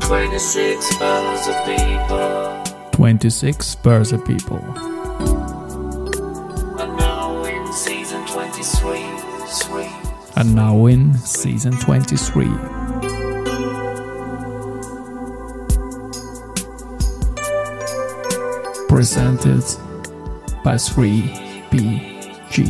26 birds of people. 26 birds of people. And now in season 23. And now in season 23. Presented by 3BG.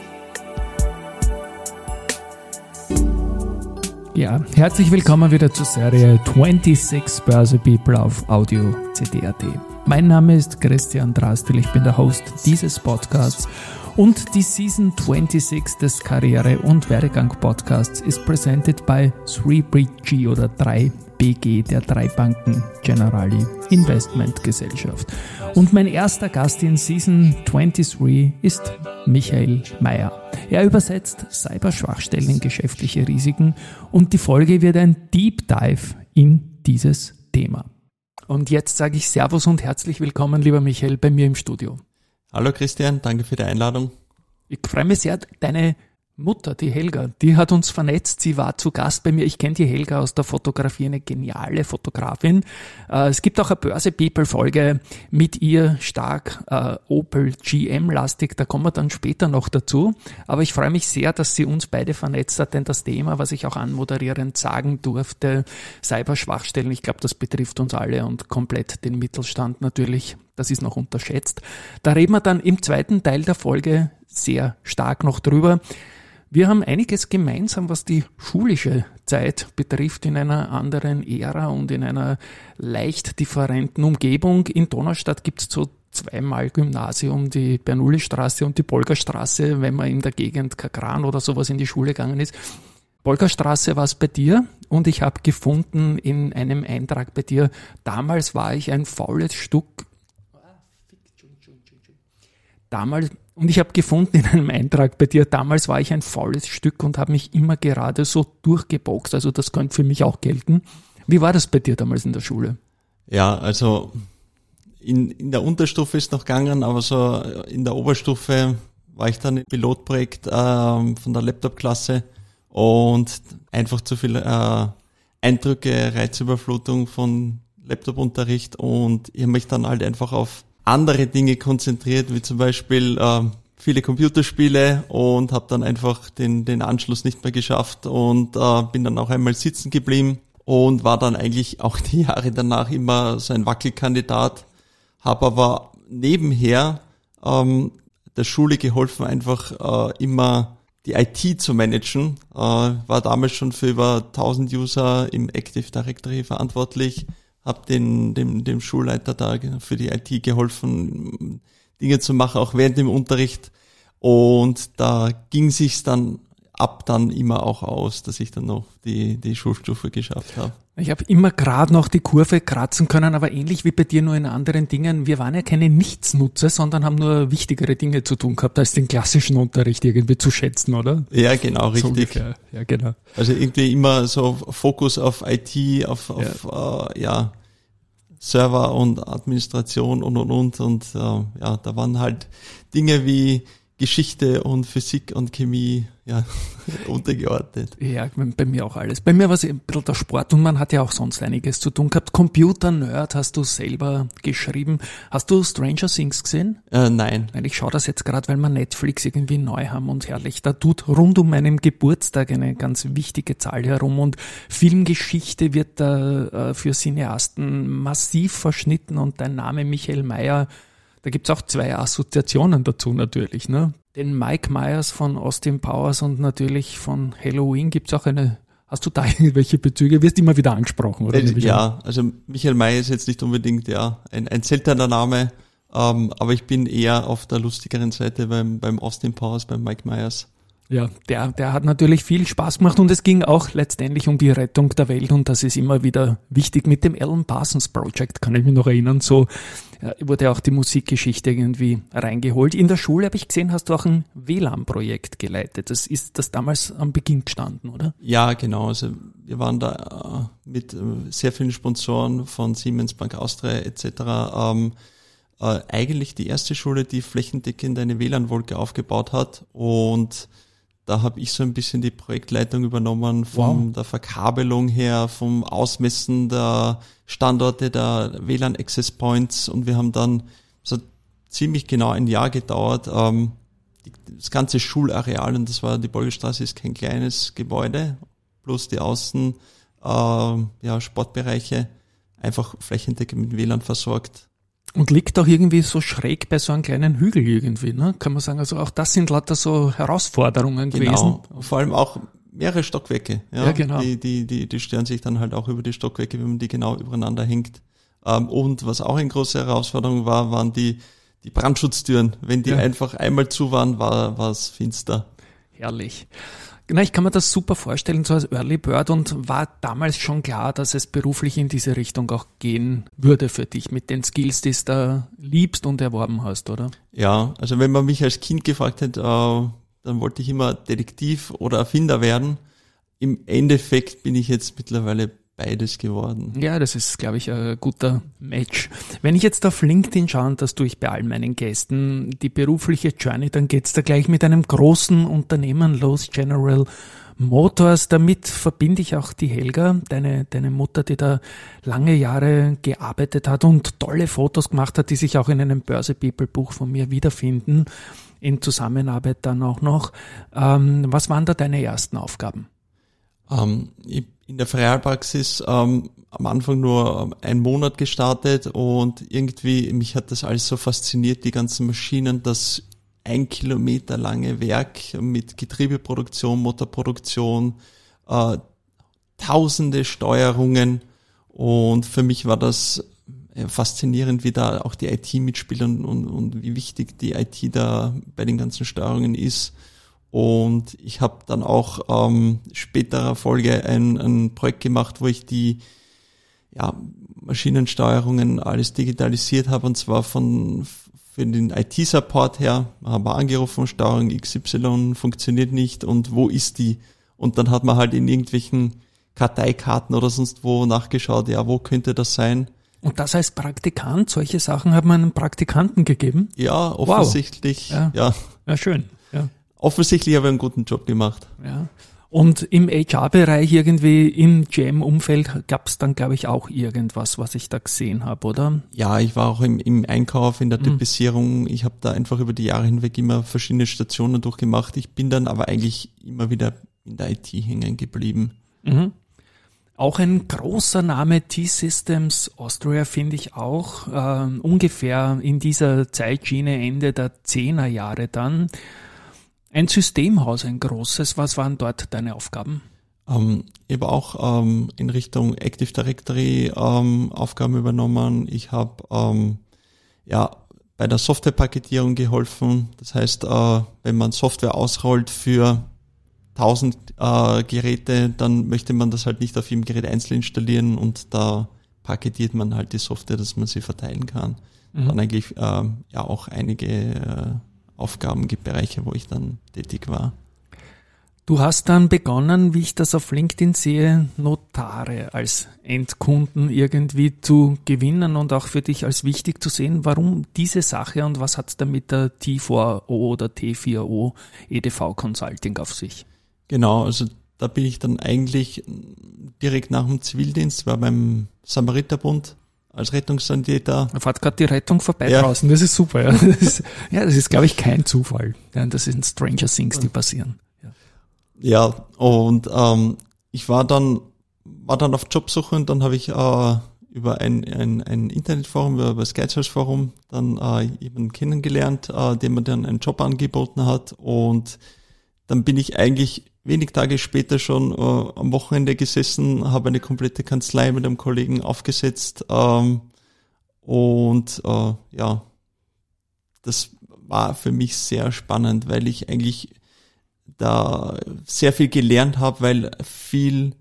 Ja, herzlich willkommen wieder zur Serie 26 Börse People auf Audio CD.at. Mein Name ist Christian Drastil, ich bin der Host dieses Podcasts und die Season 26 des Karriere- und Werdegang-Podcasts ist presented by 3BG oder 3BG, der Dreibanken Generali Investment Gesellschaft. Und mein erster Gast in Season 23 ist Michael Meyer. Er übersetzt Cyberschwachstellen in geschäftliche Risiken und die Folge wird ein Deep Dive in dieses Thema. Und jetzt sage ich Servus und herzlich willkommen, lieber Michael, bei mir im Studio. Hallo Christian, danke für die Einladung. Ich freue mich sehr, deine Mutter, die Helga, die hat uns vernetzt, sie war zu Gast bei mir. Ich kenne die Helga aus der Fotografie, eine geniale Fotografin. Es gibt auch eine Börse-People-Folge mit ihr, stark Opel GM-lastig, da kommen wir dann später noch dazu. Aber ich freue mich sehr, dass sie uns beide vernetzt hat, denn das Thema, was ich auch anmoderierend sagen durfte, Cyberschwachstellen, ich glaube, das betrifft uns alle und komplett den Mittelstand natürlich, das ist noch unterschätzt. Da reden wir dann im zweiten Teil der Folge sehr stark noch drüber. Wir haben einiges gemeinsam, was die schulische Zeit betrifft, in einer anderen Ära und in einer leicht differenten Umgebung. In Donaustadt gibt es so zweimal Gymnasium, die Bernoulli-Straße und die Bolgerstraße, wenn man in der Gegend Kakran oder sowas in die Schule gegangen ist. Bolgerstraße war es bei dir und ich habe gefunden in einem Eintrag bei dir, damals war ich ein faules Stück. Und ich habe gefunden in einem Eintrag bei dir, damals war ich ein faules Stück und habe mich immer gerade so durchgeboxt. Also das könnte für mich auch gelten. Wie war das bei dir damals in der Schule? Ja, also in der Unterstufe ist noch gegangen, aber so in der Oberstufe war ich dann im Pilotprojekt von der Laptop-Klasse und einfach zu viel Eindrücke, Reizüberflutung von Laptop-Unterricht und ich habe mich dann halt einfach auf andere Dinge konzentriert, wie zum Beispiel viele Computerspiele und habe dann einfach den Anschluss nicht mehr geschafft und bin dann auch einmal sitzen geblieben und war dann eigentlich auch die Jahre danach immer so ein Wackelkandidat, habe aber nebenher der Schule geholfen, einfach immer die IT zu managen, war damals schon für über 1000 User im Active Directory verantwortlich, habe dem Schulleiter da für die IT geholfen, Dinge zu machen, auch während dem Unterricht. Und da ging sich's dann immer auch aus, dass ich dann noch die Schulstufe geschafft habe. Ich habe immer gerade noch die Kurve kratzen können, aber ähnlich wie bei dir nur in anderen Dingen. Wir waren ja keine Nichtsnutzer, sondern haben nur wichtigere Dinge zu tun gehabt, als den klassischen Unterricht irgendwie zu schätzen, oder? Ja, genau, richtig. So ungefähr. Ja, genau. Also irgendwie immer so Fokus auf IT, auf Server und Administration und da waren halt Dinge wie Geschichte und Physik und Chemie untergeordnet. Ja, bei mir auch alles. Bei mir war es ein bisschen der Sport und man hat ja auch sonst einiges zu tun gehabt. Computer-Nerd hast du selber geschrieben. Hast du Stranger Things gesehen? Nein. Ich schaue das jetzt gerade, weil wir Netflix irgendwie neu haben und herrlich. Da tut rund um meinen Geburtstag eine ganz wichtige Zahl herum und Filmgeschichte wird da für Cineasten massiv verschnitten und dein Name Michael Meyer, da gibt's auch zwei Assoziationen dazu natürlich, ne? Den Mike Myers von Austin Powers und natürlich von Halloween gibt's auch hast du da irgendwelche Bezüge? Wirst immer wieder angesprochen, oder? Ja, also Michael Meyer ist jetzt nicht unbedingt ein seltener Name, aber ich bin eher auf der lustigeren Seite beim Austin Powers, beim Mike Myers. Ja, der hat natürlich viel Spaß gemacht und es ging auch letztendlich um die Rettung der Welt und das ist immer wieder wichtig mit dem Alan Parsons Project, kann ich mich noch erinnern, so wurde auch die Musikgeschichte irgendwie reingeholt. In der Schule habe ich gesehen, hast du auch ein WLAN-Projekt geleitet. Das ist das damals am Beginn gestanden, oder? Ja, genau. Also wir waren da mit sehr vielen Sponsoren von Siemens, Bank Austria etc. Eigentlich die erste Schule, die flächendeckend eine WLAN-Wolke aufgebaut hat und da habe ich so ein bisschen die Projektleitung übernommen, von der Verkabelung her, vom Ausmessen der Standorte der WLAN Access Points, und wir haben dann so ziemlich genau ein Jahr gedauert, das ganze Schulareal, und das war, die Bolgerstraße ist kein kleines Gebäude, plus die Außen, Sportbereiche, einfach flächendeckend mit WLAN versorgt. Und liegt auch irgendwie so schräg bei so einem kleinen Hügel irgendwie, ne? Kann man sagen, also auch das sind lauter so Herausforderungen gewesen. Genau, vor allem auch mehrere Stockwerke, Ja, genau. Die stören sich dann halt auch über die Stockwerke, wenn man die genau übereinander hängt. Und was auch eine große Herausforderung war, waren die Brandschutzdüren. Wenn die einfach einmal zu waren, war es finster. Herrlich. Genau, ich kann mir das super vorstellen, so als Early Bird, und war damals schon klar, dass es beruflich in diese Richtung auch gehen würde für dich, mit den Skills, die du da liebst und erworben hast, oder? Ja, also wenn man mich als Kind gefragt hätte, dann wollte ich immer Detektiv oder Erfinder werden. Im Endeffekt bin ich jetzt mittlerweile beides geworden. Ja, das ist, glaube ich, ein guter Match. Wenn ich jetzt auf LinkedIn schaue, und das tue ich bei all meinen Gästen, die berufliche Journey, dann geht's da gleich mit einem großen Unternehmen los, General Motors. Damit verbinde ich auch die Helga, deine Mutter, die da lange Jahre gearbeitet hat und tolle Fotos gemacht hat, die sich auch in einem Börse-People-Buch von mir wiederfinden, in Zusammenarbeit dann auch noch. Was waren da deine ersten Aufgaben? In der Ferialpraxis am Anfang nur einen Monat gestartet, und irgendwie, mich hat das alles so fasziniert, die ganzen Maschinen, das 1 Kilometer lange Werk mit Getriebeproduktion, Motorproduktion, tausende Steuerungen, und für mich war das faszinierend, wie da auch die IT mitspielt und wie wichtig die IT da bei den ganzen Steuerungen ist. Und ich habe dann auch späterer Folge ein Projekt gemacht, wo ich die Maschinensteuerungen alles digitalisiert habe, und zwar für den IT-Support her. Haben wir angerufen, Steuerung XY funktioniert nicht, und wo ist die? Und dann hat man halt in irgendwelchen Karteikarten oder sonst wo nachgeschaut, ja, wo könnte das sein? Und das heißt Praktikant, solche Sachen hat man einem Praktikanten gegeben? Ja, offensichtlich. Wow. Ja, schön. Ja. Offensichtlich habe ich einen guten Job gemacht. Ja. Und im HR-Bereich irgendwie im GM-Umfeld gab es dann, glaube ich, auch irgendwas, was ich da gesehen habe, oder? Ja, ich war auch im Einkauf, in der Typisierung. Ich habe da einfach über die Jahre hinweg immer verschiedene Stationen durchgemacht. Ich bin dann aber eigentlich immer wieder in der IT hängen geblieben. Mhm. Auch ein großer Name, T-Systems Austria, finde ich auch, ungefähr in dieser Zeitschiene Ende der 10er Jahre dann. Ein Systemhaus, ein großes. Was waren dort deine Aufgaben? Ich habe auch in Richtung Active Directory Aufgaben übernommen. Ich habe bei der Softwarepaketierung geholfen. Das heißt, wenn man Software ausrollt für 1000 Geräte, dann möchte man das halt nicht auf jedem Gerät einzeln installieren, und da paketiert man halt die Software, dass man sie verteilen kann. Dann eigentlich auch einige Aufgabenbereiche, wo ich dann tätig war. Du hast dann begonnen, wie ich das auf LinkedIn sehe, Notare als Endkunden irgendwie zu gewinnen und auch für dich als wichtig zu sehen. Warum diese Sache und was hat es dann mit der T4O oder T4O EDV Consulting auf sich? Genau, also da bin ich dann eigentlich direkt nach dem Zivildienst, war beim Samariterbund als Rettungssanitäter. Da fährt gerade die Rettung vorbei draußen, das ist super. Ja. Das ist, glaube ich, kein Zufall. Ja, das sind Stranger Things, die passieren. Ja, und ich war dann auf Jobsuche, und dann habe ich über ein Internetforum, über das Geizhals-Forum, dann jemanden kennengelernt, dem mir dann einen Job angeboten hat, und dann bin ich eigentlich wenig Tage später schon am Wochenende gesessen, habe eine komplette Kanzlei mit einem Kollegen aufgesetzt, das war für mich sehr spannend, weil ich eigentlich da sehr viel gelernt habe, weil viel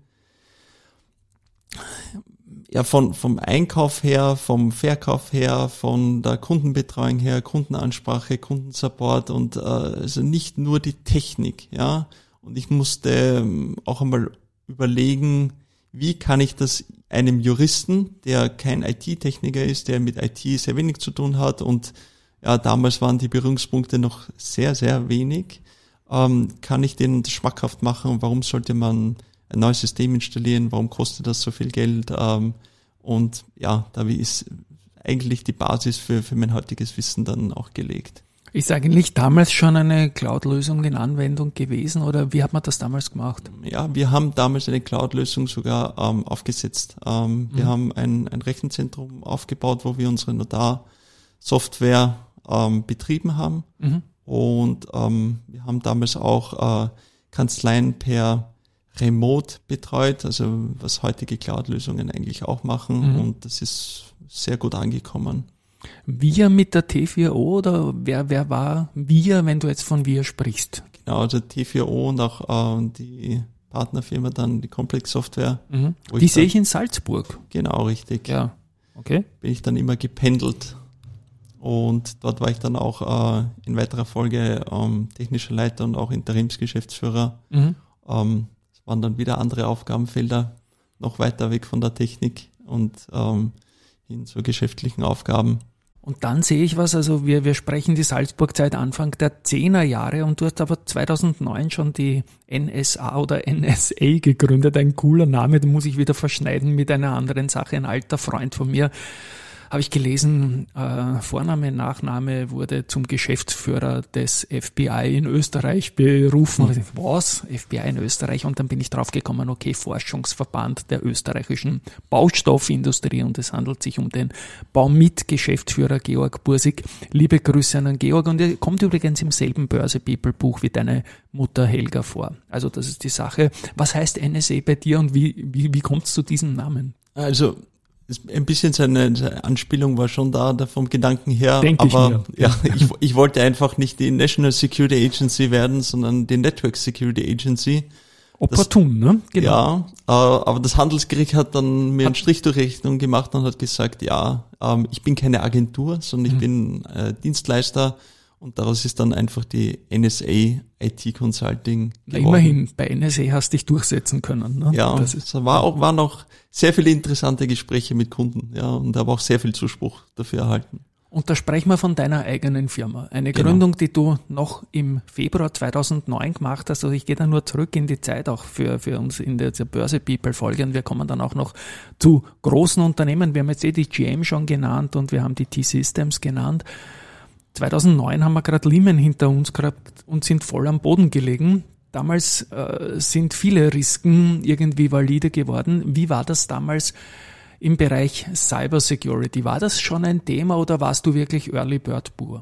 vom Einkauf her, vom Verkauf her, von der Kundenbetreuung her, Kundenansprache, Kundensupport, und also nicht nur die Technik, ja. Und ich musste auch einmal überlegen, wie kann ich das einem Juristen, der kein IT-Techniker ist, der mit IT sehr wenig zu tun hat, und ja, damals waren die Berührungspunkte noch sehr, sehr wenig, kann ich denen das schmackhaft machen? Warum sollte man ein neues System installieren? Warum kostet das so viel Geld? Und ja, da ist eigentlich die Basis für mein heutiges Wissen dann auch gelegt. Ist eigentlich damals schon eine Cloud-Lösung in Anwendung gewesen oder wie hat man das damals gemacht? Ja, wir haben damals eine Cloud-Lösung sogar aufgesetzt. Wir haben ein Rechenzentrum aufgebaut, wo wir unsere Notar-Software betrieben haben. Und wir haben damals auch Kanzleien per Remote betreut, also was heutige Cloud-Lösungen eigentlich auch machen. Und das ist sehr gut angekommen. Wir mit der T4O oder wer war wir, wenn du jetzt von wir sprichst? Genau, also T4O und auch die Partnerfirma dann, die Complex Software. Die sehe ich in Salzburg. Genau, richtig. Ja, okay. Bin ich dann immer gependelt und dort war ich dann auch in weiterer Folge technischer Leiter und auch Interimsgeschäftsführer. Es waren dann wieder andere Aufgabenfelder, noch weiter weg von der Technik und hin zu geschäftlichen Aufgaben. Und dann sehe ich was, also wir sprechen die Salzburg-Zeit Anfang der 10er Jahre und du hast aber 2009 schon die NSA oder NSA gegründet, ein cooler Name, den muss ich wieder verschneiden mit einer anderen Sache, ein alter Freund von mir. Habe ich gelesen, Vorname, Nachname wurde zum Geschäftsführer des FBI in Österreich berufen. Was? FBI in Österreich? Und dann bin ich drauf gekommen, okay, Forschungsverband der österreichischen Baustoffindustrie und es handelt sich um den Baumit-Geschäftsführer Georg Bursig. Liebe Grüße an den Georg und er kommt übrigens im selben Börse People Buch wie deine Mutter Helga vor. Also das ist die Sache. Was heißt NSA bei dir und wie kommt es zu diesem Namen? Also ein bisschen seine Anspielung war schon da vom Gedanken her, Denk aber ich wollte einfach nicht die National Security Agency werden, sondern die Network Security Agency. Opportun, ne? Genau. Ja, aber das Handelsgericht hat dann mir einen Strich durch Rechnung gemacht und hat gesagt, ich bin keine Agentur, sondern ich bin Dienstleister. Und daraus ist dann einfach die NSA IT Consulting geworden. Immerhin, bei NSA hast du dich durchsetzen können. Ne? Ja, es waren auch sehr viele interessante Gespräche mit Kunden, ja, und habe auch sehr viel Zuspruch dafür erhalten. Und da sprechen wir von deiner eigenen Firma. Eine Gründung, die du noch im Februar 2009 gemacht hast. Also ich gehe da nur zurück in die Zeit auch für uns in der Börse People Folge und wir kommen dann auch noch zu großen Unternehmen. Wir haben jetzt die GM schon genannt und wir haben die T-Systems genannt. 2009 haben wir gerade Lehman hinter uns gehabt und sind voll am Boden gelegen. Damals sind viele Risiken irgendwie valide geworden. Wie war das damals im Bereich Cybersecurity? War das schon ein Thema oder warst du wirklich Early Bird pur?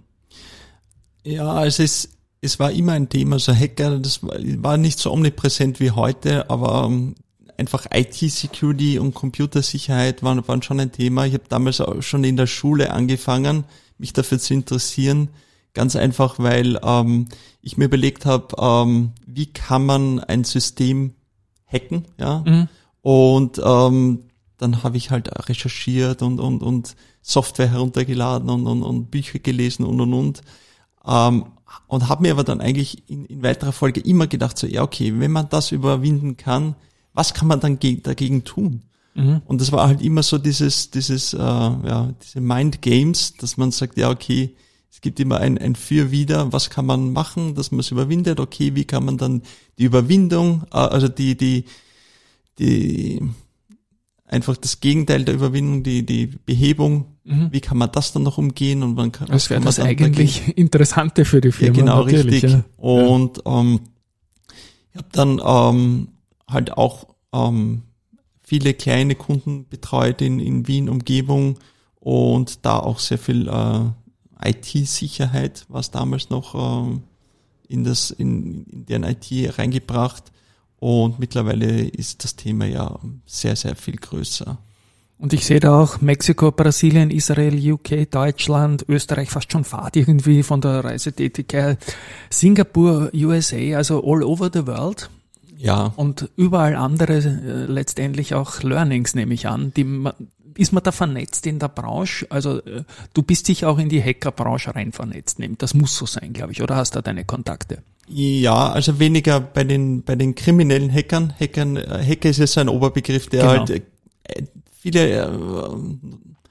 Ja, also es war immer ein Thema. So Hacker, das war nicht so omnipräsent wie heute, aber einfach IT-Security und Computersicherheit waren schon ein Thema. Ich habe damals auch schon in der Schule angefangen, mich dafür zu interessieren, ganz einfach, weil ich mir überlegt habe, wie kann man ein System hacken, ja? Und dann habe ich halt recherchiert und Software heruntergeladen und Bücher gelesen und habe mir aber dann eigentlich in weiterer Folge immer gedacht, so okay, wenn man das überwinden kann, was kann man dann dagegen tun? Und das war halt immer so diese Mind Games, dass man sagt, okay, es gibt immer ein Für-Wider, was kann man machen, dass man es überwindet, okay, wie kann man dann die Überwindung, also die einfach das Gegenteil der Überwindung, die Behebung, wie kann man das dann noch umgehen und man kann, das wäre das eigentlich Interessante für die Firma. Ja, genau, natürlich, richtig. Ja. Und ich habe dann halt auch viele kleine Kunden betreut in Wien Umgebung und da auch sehr viel IT-Sicherheit, was damals noch in deren IT reingebracht und mittlerweile ist das Thema ja sehr, sehr viel größer. Und ich sehe da auch Mexiko, Brasilien, Israel, UK, Deutschland, Österreich fast schon Fahrt irgendwie von der Reisetätigkeit, Singapur, USA, also all over the world. Ja. Und überall andere letztendlich auch Learnings, nehme ich an. Ist man da vernetzt in der Branche? Also du bist sicher auch in die Hackerbranche rein vernetzt. Das muss so sein, glaube ich. Oder hast du da deine Kontakte? Ja, also weniger bei den kriminellen Hackern. Hacker ist ja so ein Oberbegriff, der halt viele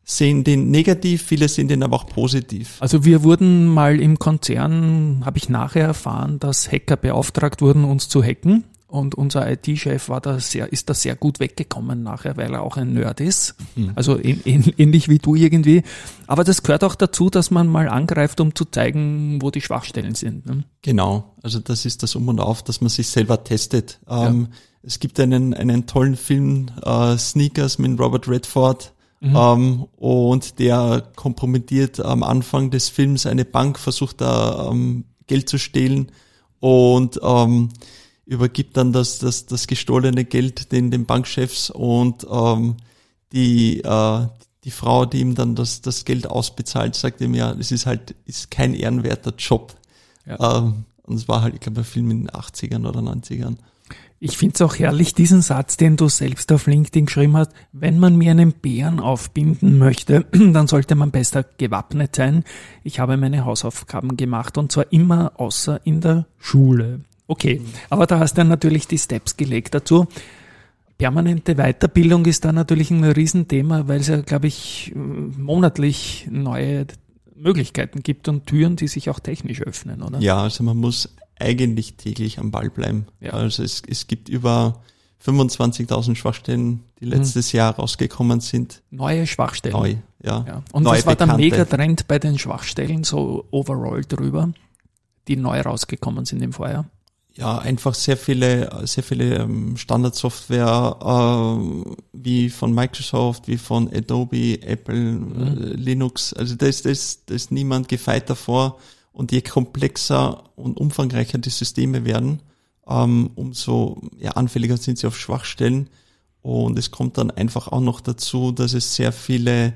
sehen den negativ, viele sehen den aber auch positiv. Also wir wurden mal im Konzern, habe ich nachher erfahren, dass Hacker beauftragt wurden, uns zu hacken. Und unser IT-Chef ist da sehr gut weggekommen nachher, weil er auch ein Nerd ist. Also ähnlich wie du irgendwie. Aber das gehört auch dazu, dass man mal angreift, um zu zeigen, wo die Schwachstellen sind. Ne? Genau, also das ist das Um und Auf, dass man sich selber testet. Es gibt einen tollen Film, Sneakers mit Robert Redford, und der kompromittiert am Anfang des Films eine Bank, versucht da Geld zu stehlen und übergibt dann das gestohlene Geld den Bankchefs und die Frau, die ihm dann das Geld ausbezahlt, sagt ihm, ja, es ist kein ehrenwerter Job. Ja. Und es war halt, ich glaube, ein Film in den 80ern oder 90ern. Ich finde es auch herrlich, diesen Satz, den du selbst auf LinkedIn geschrieben hast. Wenn man mir einen Bären aufbinden möchte, dann sollte man besser gewappnet sein. Ich habe meine Hausaufgaben gemacht und zwar immer außer in der Schule. Okay, aber da hast du dann natürlich die Steps gelegt dazu. Permanente Weiterbildung ist da natürlich ein Riesenthema, weil es ja, glaube ich, monatlich neue Möglichkeiten gibt und Türen, die sich auch technisch öffnen, oder? Ja, also man muss eigentlich täglich am Ball bleiben. Ja. Also es gibt über 25.000 Schwachstellen, die letztes Jahr rausgekommen sind. Neue Schwachstellen. Neu, ja. Und Neue was war Bekannte. der Megatrend bei den Schwachstellen, so overall drüber, die neu rausgekommen sind im Vorjahr? Ja, einfach sehr viele Standardsoftware wie von Microsoft, wie von Adobe, Apple, Linux. Also da ist niemand gefeit davor. Und je komplexer und umfangreicher die Systeme werden, umso anfälliger sind sie auf Schwachstellen. Und es kommt dann einfach auch noch dazu, dass es sehr viele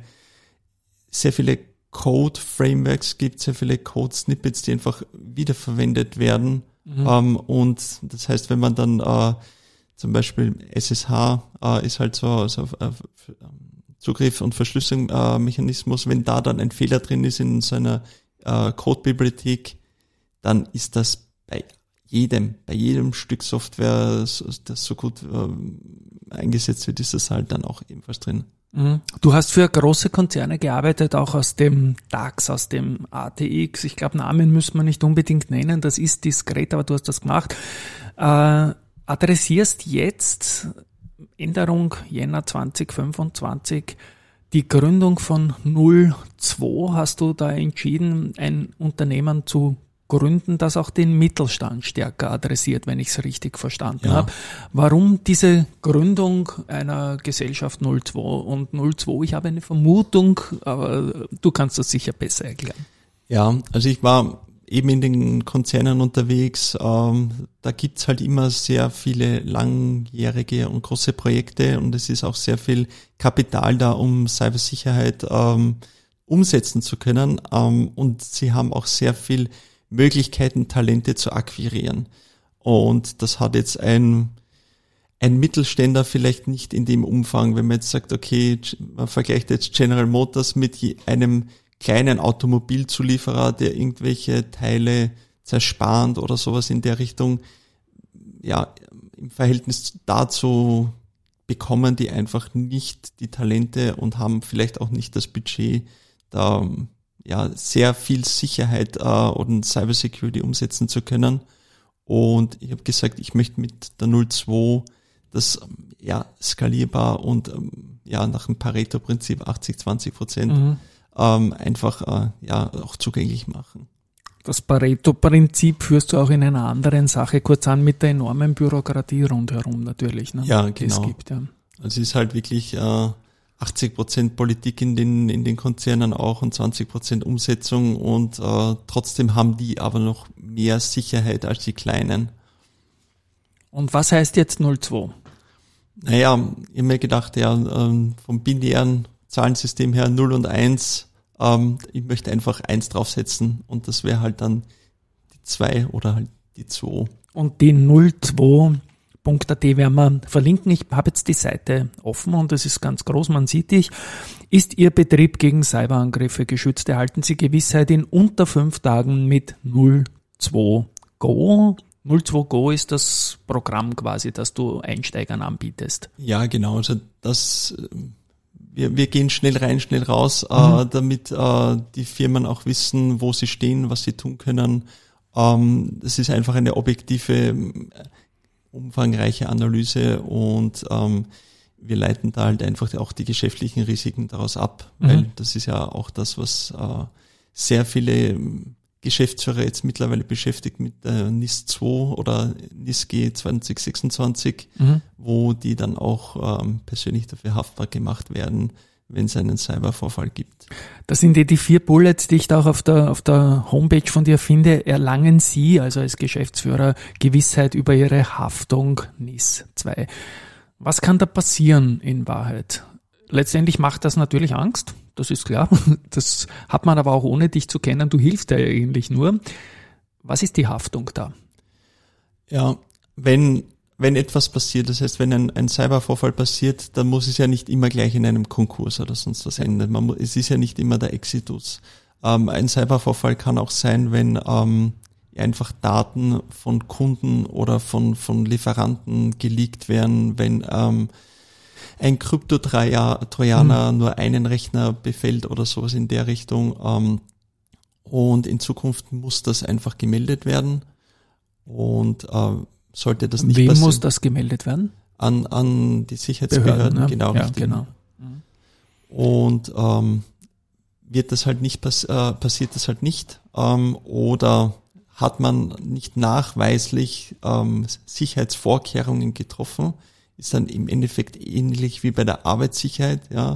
Code-Frameworks gibt, sehr viele Code-Snippets, die einfach wiederverwendet werden. Und das heißt, wenn man dann zum Beispiel SSH ist halt so Zugriff- und Verschlüsselungsmechanismus, wenn da dann ein Fehler drin ist in so einer Codebibliothek, dann ist das bei jedem Stück Software, das so gut eingesetzt wird, ist das halt dann auch ebenfalls drin. Du hast für große Konzerne gearbeitet, auch aus dem DAX, aus dem ATX. Ich glaube, Namen müssen wir nicht unbedingt nennen, das ist diskret, aber du hast das gemacht. Adressierst jetzt, Änderung Jänner 2025, die Gründung von 02, hast du da entschieden, ein Unternehmen zu gründen, das auch den Mittelstand stärker adressiert, wenn ich es richtig verstanden habe. Warum diese Gründung einer Gesellschaft 02? Und 02, ich habe eine Vermutung, aber du kannst das sicher besser erklären. Ja, also ich war eben in den Konzernen unterwegs. Da gibt's halt immer sehr viele langjährige und große Projekte und es ist auch sehr viel Kapital da, um Cybersicherheit umsetzen zu können. Und sie haben auch sehr viel Möglichkeiten, Talente zu akquirieren. Und das hat jetzt ein Mittelständler vielleicht nicht in dem Umfang, wenn man jetzt sagt, okay, man vergleicht jetzt General Motors mit einem kleinen Automobilzulieferer, der irgendwelche Teile zerspannt oder sowas in der Richtung. Ja, im Verhältnis dazu bekommen die einfach nicht die Talente und haben vielleicht auch nicht das Budget, da sehr viel Sicherheit und Cybersecurity umsetzen zu können. Und ich habe gesagt, ich möchte mit der 02 das skalierbar und nach dem Pareto-Prinzip 80-20% einfach auch zugänglich machen. Das Pareto-Prinzip führst du auch in einer anderen Sache kurz an, mit der enormen Bürokratie rundherum natürlich. Ne? Ja, die genau. Es gibt, ja. Also es ist halt wirklich 80% Politik in den Konzernen auch und 20% Umsetzung und trotzdem haben die aber noch mehr Sicherheit als die Kleinen. Und was heißt jetzt 02? Naja, ich habe mir gedacht, vom binären Zahlensystem her 0 und 1, ich möchte einfach 1 draufsetzen und das wäre halt dann die 2 oder halt die 2. Und die 02.at werden wir verlinken. Ich habe jetzt die Seite offen und es ist ganz groß, man sieht dich. Ist Ihr Betrieb gegen Cyberangriffe geschützt? Erhalten Sie Gewissheit in unter 5 Tagen mit 02 Go. 02 Go ist das Programm quasi, das du Einsteigern anbietest. Ja, genau. Also das wir gehen schnell rein, schnell raus, damit die Firmen auch wissen, wo sie stehen, was sie tun können. Das ist einfach eine objektive, umfangreiche Analyse und wir leiten da halt einfach auch die geschäftlichen Risiken daraus ab, weil das ist ja auch das, was sehr viele Geschäftsführer jetzt mittlerweile beschäftigt mit NIS 2 oder NIS-G 2026, wo die dann auch persönlich dafür haftbar gemacht werden, wenn es einen Cybervorfall gibt. Das sind die 4 Bullets, die ich da auch auf der Homepage von dir finde. Erlangen Sie, also als Geschäftsführer, Gewissheit über Ihre Haftung NIS 2. Was kann da passieren in Wahrheit? Letztendlich macht das natürlich Angst, das ist klar. Das hat man aber auch ohne dich zu kennen. Du hilfst ja eigentlich nur. Was ist die Haftung da? Ja, wenn etwas passiert, das heißt, wenn ein Cybervorfall passiert, dann muss es ja nicht immer gleich in einem Konkurs oder sonst was enden. Es ist ja nicht immer der Exitus. Ein Cybervorfall kann auch sein, wenn einfach Daten von Kunden oder von Lieferanten geleakt werden, wenn ein Krypto-Trojaner nur einen Rechner befällt oder sowas in der Richtung. Und in Zukunft muss das einfach gemeldet werden. Und sollte das nicht passieren. Wem muss das gemeldet werden? An die Sicherheitsbehörden, ne? genau. Ja, richtig. genau. Und wird das halt nicht passiert das halt nicht, oder hat man nicht nachweislich Sicherheitsvorkehrungen getroffen, ist dann im Endeffekt ähnlich wie bei der Arbeitssicherheit, ja.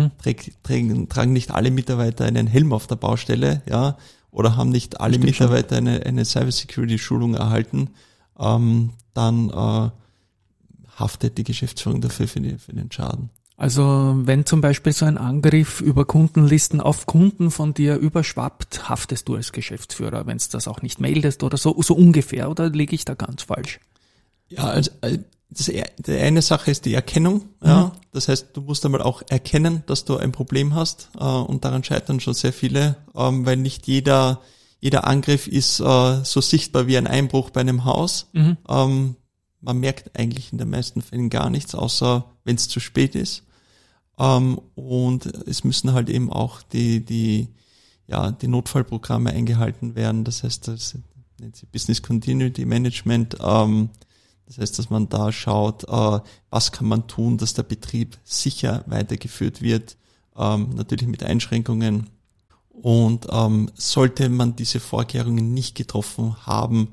Tragen nicht alle Mitarbeiter einen Helm auf der Baustelle, ja, oder haben nicht alle Mitarbeiter eine Cybersecurity-Schulung erhalten, dann haftet die Geschäftsführung dafür für den Schaden. Also wenn zum Beispiel so ein Angriff über Kundenlisten auf Kunden von dir überschwappt, haftest du als Geschäftsführer, wenn es das auch nicht meldest oder so ungefähr, oder liege ich da ganz falsch? Ja, also die eine Sache ist die Erkennung, ja. Das heißt, du musst einmal auch erkennen, dass du ein Problem hast, und daran scheitern schon sehr viele, weil nicht jeder Angriff ist so sichtbar wie ein Einbruch bei einem Haus. Man merkt eigentlich in den meisten Fällen gar nichts, außer wenn es zu spät ist. Und es müssen halt eben auch die Notfallprogramme eingehalten werden. Das heißt, das nennt sich Business Continuity Management. Das heißt, dass man da schaut, was kann man tun, dass der Betrieb sicher weitergeführt wird, natürlich mit Einschränkungen. Und sollte man diese Vorkehrungen nicht getroffen haben,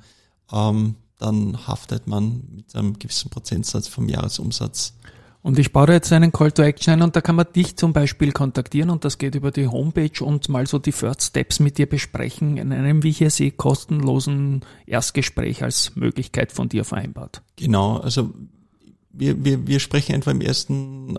dann haftet man mit einem gewissen Prozentsatz vom Jahresumsatz. Und ich baue da jetzt einen Call to Action ein und da kann man dich zum Beispiel kontaktieren und das geht über die Homepage und mal so die First Steps mit dir besprechen in einem, wie ich hier sehe, kostenlosen Erstgespräch als Möglichkeit von dir vereinbart. Genau, also wir sprechen einfach im ersten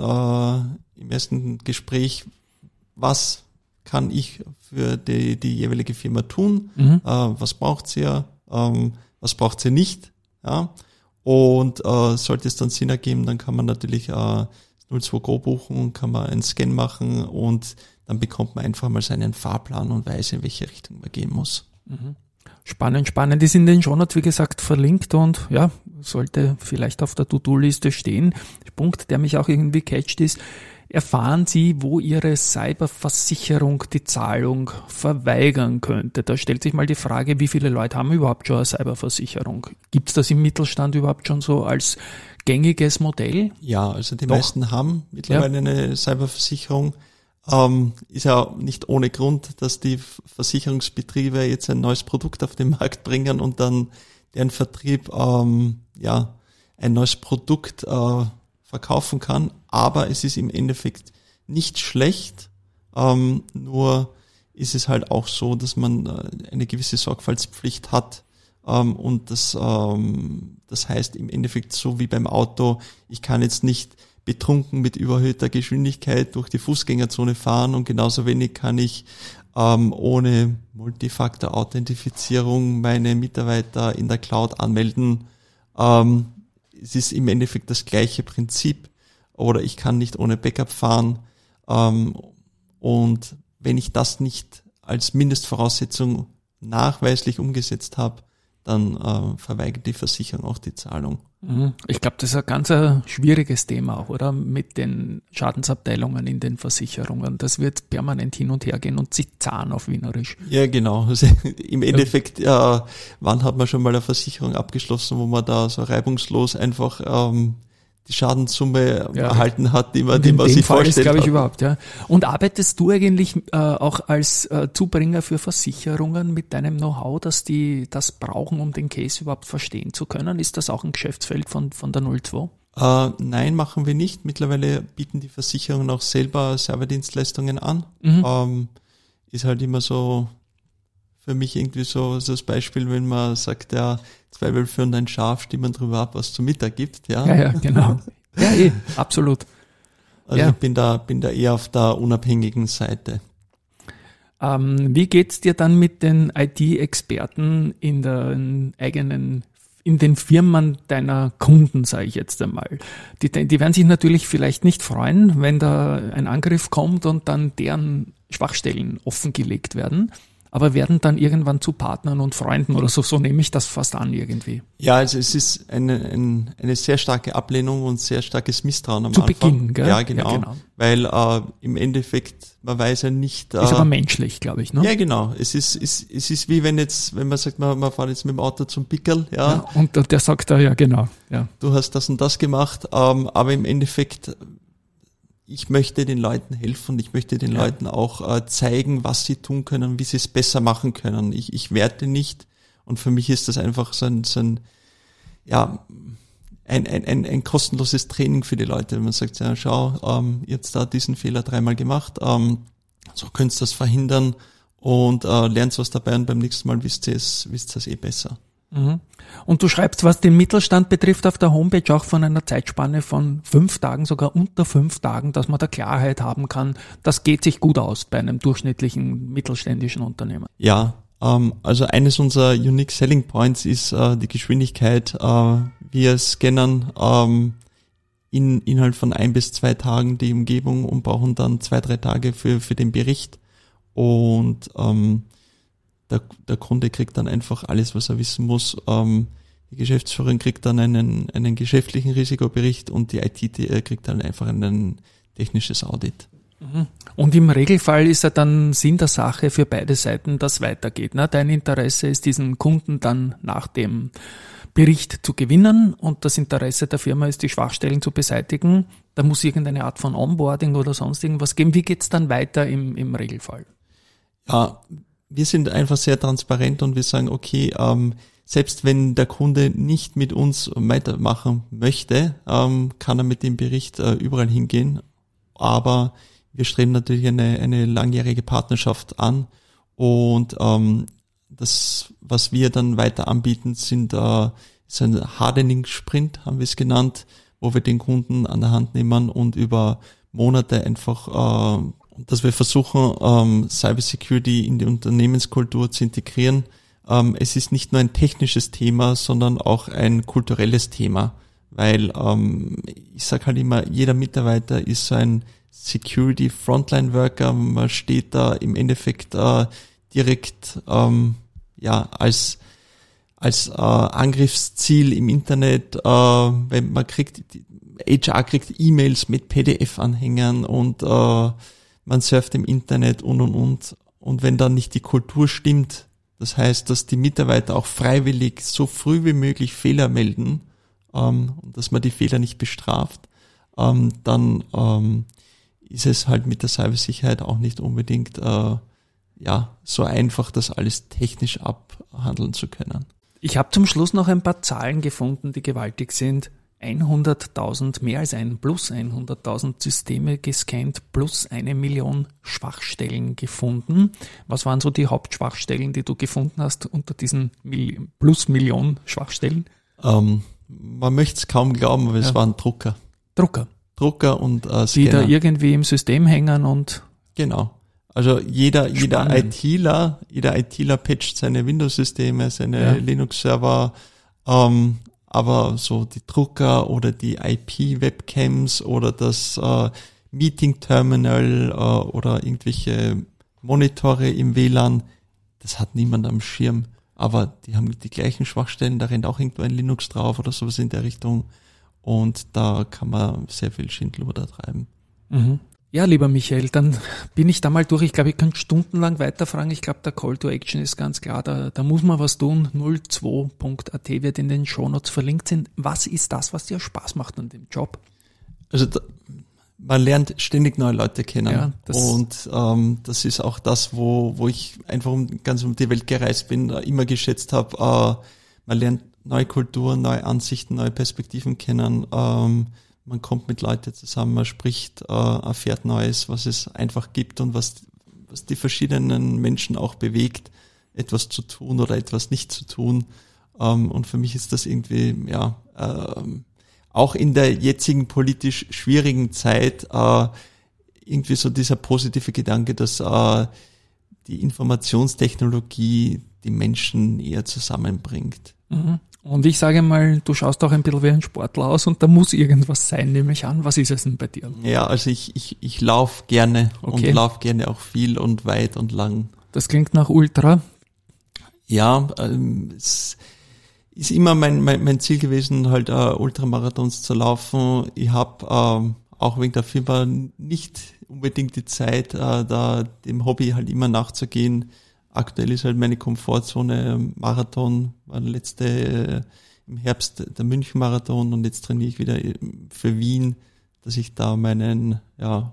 Gespräch, was kann ich für die jeweilige Firma tun, was braucht sie was braucht sie nicht, ja, und sollte es dann Sinn ergeben, dann kann man natürlich 02 Go buchen, kann man einen Scan machen und dann bekommt man einfach mal seinen Fahrplan und weiß, in welche Richtung man gehen muss. Spannend. Die sind in den Shownotes, wie gesagt, verlinkt und ja, sollte vielleicht auf der To-Do-Liste stehen. Der Punkt, der mich auch irgendwie catcht, ist, erfahren Sie, wo Ihre Cyberversicherung die Zahlung verweigern könnte. Da stellt sich mal die Frage, wie viele Leute haben überhaupt schon eine Cyberversicherung? Gibt es das im Mittelstand überhaupt schon so als gängiges Modell? Ja, also die meisten haben mittlerweile eine Cyberversicherung. Ist ja nicht ohne Grund, dass die Versicherungsbetriebe jetzt ein neues Produkt auf den Markt bringen und dann deren Vertrieb ein neues Produkt verkaufen kann, aber es ist im Endeffekt nicht schlecht, nur ist es halt auch so, dass man eine gewisse Sorgfaltspflicht hat, und das heißt im Endeffekt so wie beim Auto, ich kann jetzt nicht betrunken mit überhöhter Geschwindigkeit durch die Fußgängerzone fahren und genauso wenig kann ich ohne Multifaktor-Authentifizierung meine Mitarbeiter in der Cloud anmelden. Es ist im Endeffekt das gleiche Prinzip, oder ich kann nicht ohne Backup fahren, und wenn ich das nicht als Mindestvoraussetzung nachweislich umgesetzt habe, dann verweigert die Versicherung auch die Zahlung. Ich glaube, das ist ein ganz schwieriges Thema auch, oder? Mit den Schadensabteilungen in den Versicherungen. Das wird permanent hin und her gehen und sich zahlen auf Wienerisch. Ja, genau. Also im Endeffekt, wann hat man schon mal eine Versicherung abgeschlossen, wo man da so reibungslos einfach die Schadenssumme erhalten hat, die man sich vorstellt. Glaube ich überhaupt, ja. Und arbeitest du eigentlich auch als Zubringer für Versicherungen mit deinem Know-how, dass die das brauchen, um den Case überhaupt verstehen zu können? Ist das auch ein Geschäftsfeld von der 02? Nein, machen wir nicht. Mittlerweile bieten die Versicherungen auch selber Serverdienstleistungen an. Ist halt immer so für mich irgendwie so das Beispiel, wenn man sagt, ja, 2 Wölfe und ein Schaf stimmen drüber ab, was zu Mittag gibt. Ja, genau. Ja, absolut. Also ich bin da eher auf der unabhängigen Seite. Wie geht's dir dann mit den IT-Experten in den Firmen deiner Kunden, sage ich jetzt einmal? Die werden sich natürlich vielleicht nicht freuen, wenn da ein Angriff kommt und dann deren Schwachstellen offengelegt werden, aber werden dann irgendwann zu Partnern und Freunden oder so nehme ich das fast an irgendwie. Ja, also es ist eine sehr starke Ablehnung und sehr starkes Misstrauen am Anfang. Zu Beginn, gell? Ja, genau. Weil im Endeffekt, man weiß ja nicht... ist aber menschlich, glaube ich, ne? Ja, genau. Es ist wie wenn man sagt, man fährt jetzt mit dem Auto zum Pickerl, ja. Und der sagt da, ja, genau. Ja. Du hast das und das gemacht, aber im Endeffekt... Ich möchte den Leuten helfen, ich möchte den Leuten auch zeigen, was sie tun können, wie sie es besser machen können. Ich werte nicht und für mich ist das einfach so ein kostenloses Training für die Leute. Wenn man sagt, ja, schau, jetzt da diesen Fehler 3-mal gemacht, so könnt ihr das verhindern und lernt was dabei und beim nächsten Mal wisst ihr es besser. Und du schreibst, was den Mittelstand betrifft, auf der Homepage auch von einer Zeitspanne von 5 Tagen, sogar unter 5 Tagen, dass man da Klarheit haben kann. Das geht sich gut aus bei einem durchschnittlichen mittelständischen Unternehmen. Ja, also eines unserer Unique Selling Points ist die Geschwindigkeit. Wir scannen innerhalb von 1 bis 2 Tagen die Umgebung und brauchen dann 2-3 Tage für den Bericht. Und der Kunde kriegt dann einfach alles, was er wissen muss. Die Geschäftsführerin kriegt dann einen geschäftlichen Risikobericht und die IT kriegt dann einfach ein technisches Audit. Und im Regelfall ist ja dann Sinn der Sache für beide Seiten, dass weitergeht. Ne? Dein Interesse ist, diesen Kunden dann nach dem Bericht zu gewinnen und das Interesse der Firma ist, die Schwachstellen zu beseitigen. Da muss irgendeine Art von Onboarding oder sonst irgendwas geben. Wie geht's dann weiter im Regelfall? Ja, wir sind einfach sehr transparent und wir sagen, okay, selbst wenn der Kunde nicht mit uns weitermachen möchte, kann er mit dem Bericht überall hingehen. Aber wir streben natürlich eine langjährige Partnerschaft an und das, was wir dann weiter anbieten, ist ein Hardening-Sprint, haben wir es genannt, wo wir den Kunden an der Hand nehmen und über Monate einfach dass wir versuchen, Cybersecurity in die Unternehmenskultur zu integrieren. Es ist nicht nur ein technisches Thema, sondern auch ein kulturelles Thema, weil ich sage halt immer, jeder Mitarbeiter ist so ein Security Frontline Worker. Man steht da im Endeffekt direkt als Angriffsziel im Internet, wenn man HR kriegt E-Mails mit PDF-Anhängern und man surft im Internet und. Und wenn dann nicht die Kultur stimmt, das heißt, dass die Mitarbeiter auch freiwillig so früh wie möglich Fehler melden, dass man die Fehler nicht bestraft, dann ist es halt mit der Cybersicherheit auch nicht unbedingt so einfach, das alles technisch abhandeln zu können. Ich habe zum Schluss noch ein paar Zahlen gefunden, die gewaltig sind. 100.000, mehr als plus 100.000 Systeme gescannt, plus 1 Million Schwachstellen gefunden. Was waren so die Hauptschwachstellen, die du gefunden hast unter diesen plus Million Schwachstellen? Man möchte es kaum glauben, aber es waren Drucker. Drucker und Scanner. Die da irgendwie im System hängen und... Genau. Also jeder ITler patcht seine Windows-Systeme, seine Linux-Server, aber so die Drucker oder die IP-Webcams oder das Meeting-Terminal oder irgendwelche Monitore im WLAN, das hat niemand am Schirm. aber die haben die gleichen Schwachstellen, da rennt auch irgendwo ein Linux drauf oder sowas in der Richtung und da kann man sehr viel Schindluder treiben. Mhm. Ja, lieber Michael, dann bin ich da mal durch. Ich glaube, ich kann stundenlang weiterfragen. Ich glaube, der Call to Action ist ganz klar. Da muss man was tun. 02.at wird in den Shownotes verlinkt sein. Was ist das, was dir Spaß macht an dem Job? Also man lernt ständig neue Leute kennen. Ja, das ist auch das, wo ich einfach ganz um die Welt gereist bin, immer geschätzt habe. Man lernt neue Kulturen, neue Ansichten, neue Perspektiven kennen. Man kommt mit Leuten zusammen, man spricht, erfährt Neues, was es einfach gibt und was die verschiedenen Menschen auch bewegt, etwas zu tun oder etwas nicht zu tun. Und für mich ist das irgendwie, auch in der jetzigen politisch schwierigen Zeit irgendwie so dieser positive Gedanke, dass die Informationstechnologie die Menschen eher zusammenbringt. Mhm. Und ich sage mal, du schaust auch ein bisschen wie ein Sportler aus und da muss irgendwas sein, nehme ich an. Was ist es denn bei dir? Ja, also ich laufe gerne und laufe gerne auch viel und weit und lang. Das klingt nach Ultra. Ja, es ist immer mein Ziel gewesen, halt Ultramarathons zu laufen. Ich habe auch wegen der Firma nicht unbedingt die Zeit, da dem Hobby halt immer nachzugehen. Aktuell ist halt meine Komfortzone Marathon, war letzte im Herbst der München-Marathon und jetzt trainiere ich wieder für Wien, dass ich da meine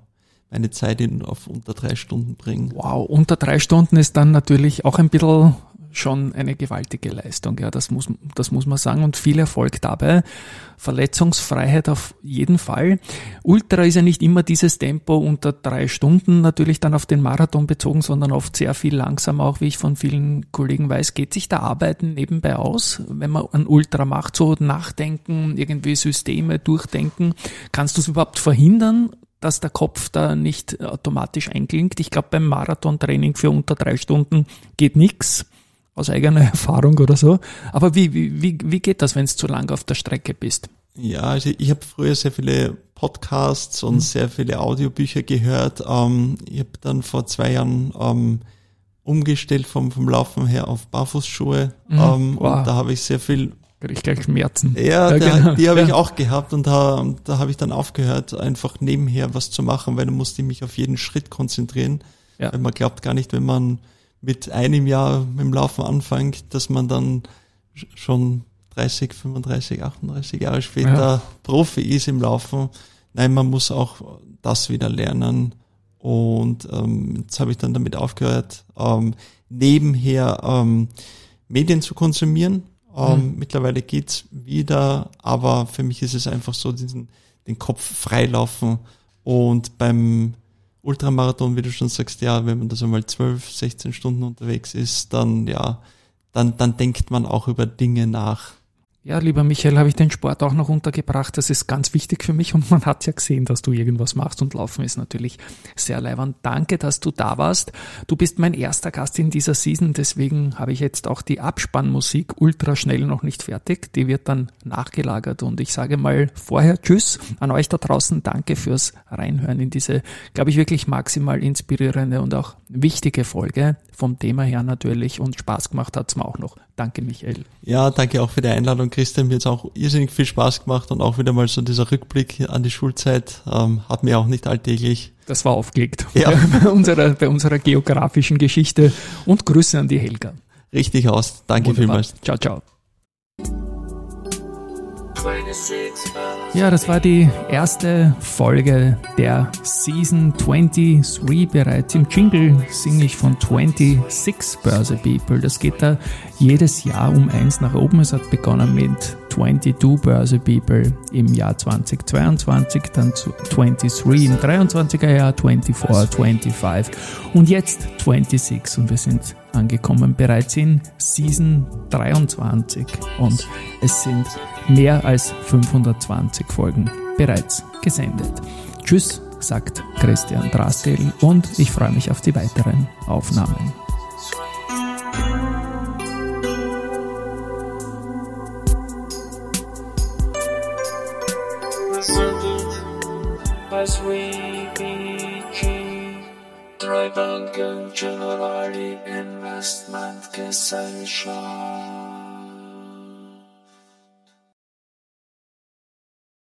Zeit auf unter 3 Stunden bringe. Wow, unter 3 Stunden ist dann natürlich auch ein bisschen schon eine gewaltige Leistung, ja, das muss man sagen und viel Erfolg dabei. Verletzungsfreiheit auf jeden Fall. Ultra ist ja nicht immer dieses Tempo unter 3 Stunden natürlich dann auf den Marathon bezogen, sondern oft sehr viel langsamer, auch wie ich von vielen Kollegen weiß. Geht sich da Arbeiten nebenbei aus, wenn man ein Ultra macht, so nachdenken, irgendwie Systeme durchdenken? Kannst du es überhaupt verhindern, dass der Kopf da nicht automatisch einklingt? Ich glaube, beim Marathontraining für unter 3 Stunden geht nichts. Aus eigener Erfahrung oder so. Aber wie geht das, wenn du zu lange auf der Strecke bist? Ja, also ich habe früher sehr viele Podcasts und sehr viele Audiobücher gehört. Ich habe dann vor 2 Jahren umgestellt vom Laufen her auf Barfußschuhe. Wow. Und da habe ich sehr viel... Krieg ich gleich Schmerzen. Ja, genau. Die habe ich auch gehabt und da habe ich dann aufgehört, einfach nebenher was zu machen, weil dann musste ich mich auf jeden Schritt konzentrieren. Ja. Weil man glaubt gar nicht, wenn man mit einem Jahr mit dem Laufen anfängt, dass man dann schon 30, 35, 38 Jahre später Profi ist im Laufen. Nein, man muss auch das wieder lernen. Und jetzt habe ich dann damit aufgehört, nebenher Medien zu konsumieren. Mittlerweile geht's wieder, aber für mich ist es einfach so, den Kopf freilaufen. Und beim Ultramarathon, wie du schon sagst, ja, wenn man da so mal 12, 16 Stunden unterwegs ist, dann denkt man auch über Dinge nach. Ja, lieber Michael, habe ich den Sport auch noch untergebracht. Das ist ganz wichtig für mich und man hat ja gesehen, dass du irgendwas machst und Laufen ist natürlich sehr leiwand. Danke, dass du da warst. Du bist mein erster Gast in dieser Season, deswegen habe ich jetzt auch die Abspannmusik ultra schnell noch nicht fertig. Die wird dann nachgelagert und ich sage mal vorher Tschüss an euch da draußen. Danke fürs Reinhören in diese, glaube ich, wirklich maximal inspirierende und auch wichtige Folge. Vom Thema her natürlich und Spaß gemacht hat's mir auch noch. Danke, Michael. Ja, danke auch für die Einladung, Christian. Mir hat's auch irrsinnig viel Spaß gemacht und auch wieder mal so dieser Rückblick an die Schulzeit hat mir auch nicht alltäglich. Das war aufgelegt. Ja. bei unserer geografischen Geschichte und Grüße an die Helga. Richtig aus. Danke Wunderbar. vielmals. Ciao, ciao. 26 fellas. Ja, das war die erste Folge der Season 23 bereits. Im Jingle singe ich von 26 Börse People. Das geht da jedes Jahr um 1 nach oben. Es hat begonnen mit 22 Börse People im Jahr 2022, dann 23 im 23er Jahr, 24, 25 und jetzt 26 und wir sind angekommen bereits in Season 23 und es sind mehr als 520 Folgen bereits gesendet. Tschüss, sagt Christian Drastil und ich freue mich auf die weiteren Aufnahmen. Presented by Sweet BG. Treubank Generali Investment Gesellschaft.